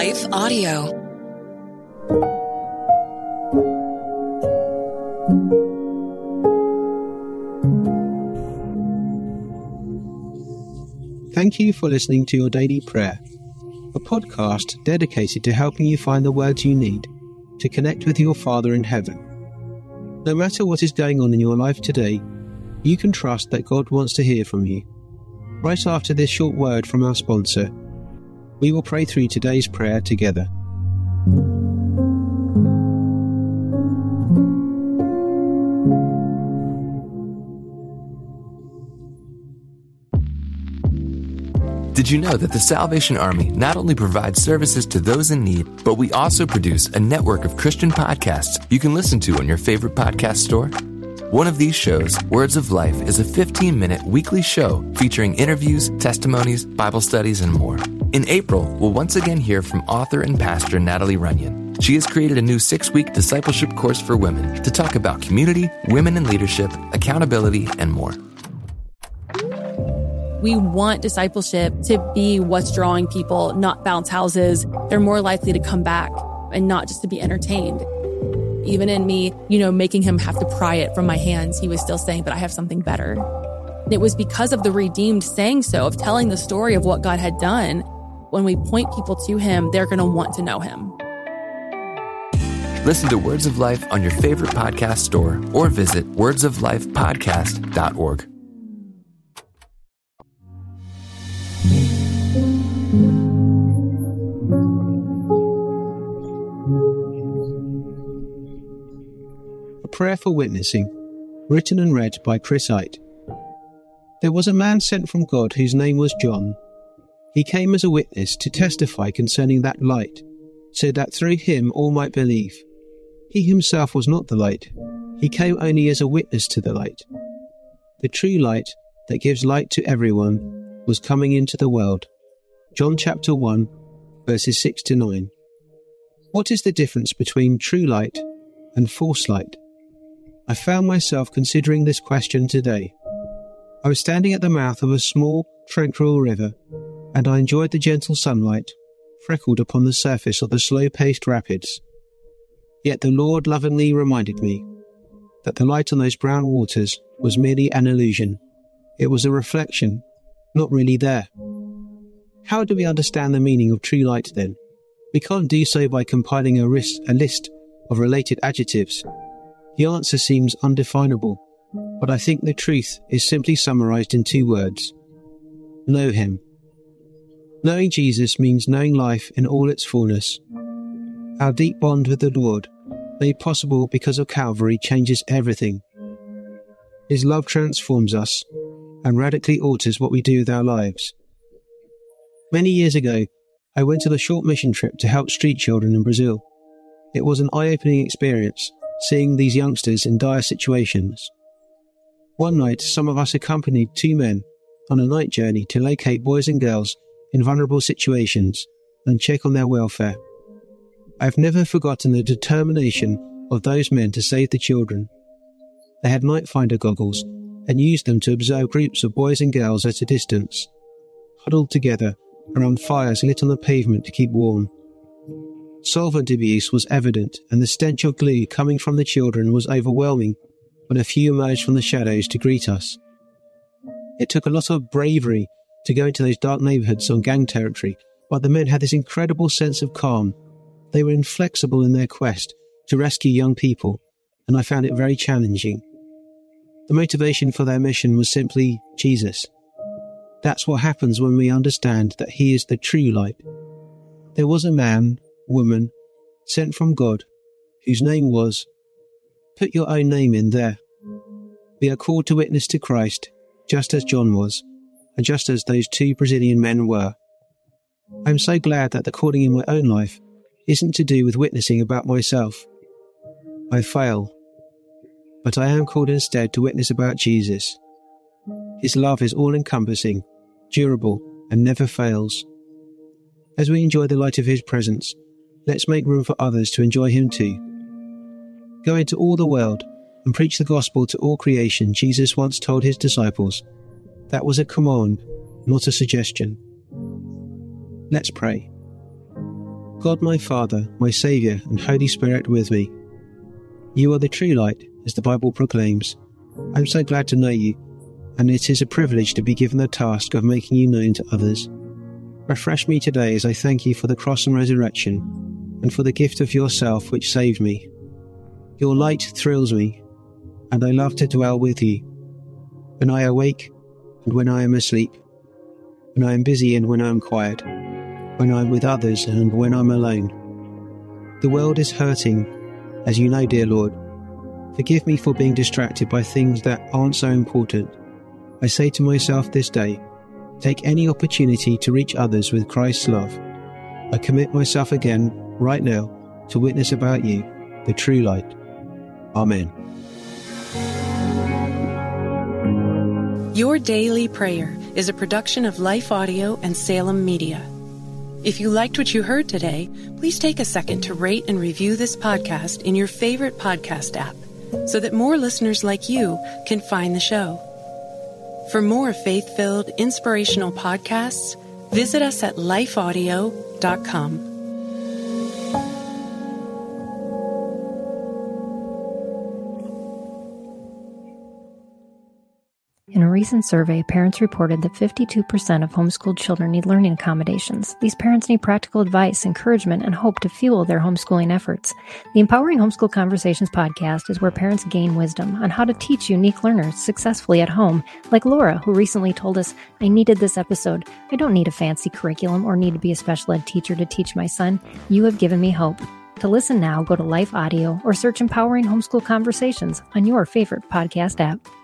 Life Audio. Thank you for listening to Your Daily Prayer, a podcast dedicated to helping you find the words you need to connect with your Father in heaven. No matter what is going on in your life today, you can trust that God wants to hear from you. Right after this short word from our sponsor, we will pray through today's prayer together. Did you know that the Salvation Army not only provides services to those in need, but we also produce a network of Christian podcasts you can listen to on your favorite podcast store? One of these shows, Words of Life, is a 15-minute weekly show featuring interviews, testimonies, Bible studies, and more. In April, we'll once again hear from author and pastor Natalie Runyon. She has created a new 6-week discipleship course for women to talk about community, women in leadership, accountability, and more. We want discipleship to be what's drawing people, not bounce houses. They're more likely to come back and not just to be entertained. Even in me, making him have to pry it from my hands, he was still saying, but I have something better. And it was because of the redeemed saying so, of telling the story of what God had done. When we point people to him, they're going to want to know him. Listen to Words of Life on your favorite podcast store or visit wordsoflifepodcast.org. A prayer for witnessing, written and read by Chris Ite. There was a man sent from God whose name was John. He came as a witness to testify concerning that light, so that through him all might believe. He himself was not the light. He came only as a witness to the light. The true light that gives light to everyone was coming into the world. John chapter 1, verses 6 to 9. What is the difference between true light and false light? I found myself considering this question today. I was standing at the mouth of a small, tranquil river, and I enjoyed the gentle sunlight freckled upon the surface of the slow-paced rapids. Yet the Lord lovingly reminded me that the light on those brown waters was merely an illusion. It was a reflection, not really there. How do we understand the meaning of true light then? We can't do so by compiling a list of related adjectives. The answer seems undefinable, but I think the truth is simply summarized in 2 words. Know him. Knowing Jesus means knowing life in all its fullness. Our deep bond with the Lord, made possible because of Calvary, changes everything. His love transforms us and radically alters what we do with our lives. Many years ago, I went on a short mission trip to help street children in Brazil. It was an eye-opening experience, seeing these youngsters in dire situations. One night, some of us accompanied 2 men on a night journey to locate boys and girls in vulnerable situations and check on their welfare. I have never forgotten the determination of those men to save the children. They had night finder goggles and used them to observe groups of boys and girls at a distance, huddled together around fires lit on the pavement to keep warm. Solvent abuse was evident, and the stench of glue coming from the children was overwhelming when a few emerged from the shadows to greet us. It took a lot of bravery to go into those dark neighborhoods on gang territory, but the men had this incredible sense of calm. They were inflexible in their quest to rescue young people, and I found it very challenging. The motivation for their mission was simply Jesus. That's what happens when we understand that he is the true light. There was a man, woman, sent from God, whose name was, put your own name in there. We are called to witness to Christ, just as John was, and just as those 2 Brazilian men were. I am so glad that the calling in my own life isn't to do with witnessing about myself. I fail, but I am called instead to witness about Jesus. His love is all-encompassing, durable, and never fails. As we enjoy the light of his presence, let's make room for others to enjoy him too. Go into all the world and preach the gospel to all creation, Jesus once told his disciples. That was a command, not a suggestion. Let's pray. God my Father, my Saviour, and Holy Spirit with me. You are the true light, as the Bible proclaims. I'm so glad to know you, and it is a privilege to be given the task of making you known to others. Refresh me today as I thank you for the cross and resurrection, and for the gift of yourself which saved me. Your light thrills me, and I love to dwell with you. When I awake and when I am asleep, when I am busy and when I am quiet, when I am with others and when I'm alone. The world is hurting, as you know, dear Lord. Forgive me for being distracted by things that aren't so important. I say to myself this day, take any opportunity to reach others with Christ's love. I commit myself again, right now, to witness about you, the true light. Amen. Your Daily Prayer is a production of Life Audio and Salem Media. If you liked what you heard today, please take a second to rate and review this podcast in your favorite podcast app so that more listeners like you can find the show. For more faith-filled, inspirational podcasts, visit us at lifeaudio.com. In a recent survey, parents reported that 52% of homeschooled children need learning accommodations. These parents need practical advice, encouragement, and hope to fuel their homeschooling efforts. The Empowering Homeschool Conversations podcast is where parents gain wisdom on how to teach unique learners successfully at home, like Laura, who recently told us, I needed this episode. I don't need a fancy curriculum or need to be a special ed teacher to teach my son. You have given me hope. To listen now, go to Life Audio or search Empowering Homeschool Conversations on your favorite podcast app.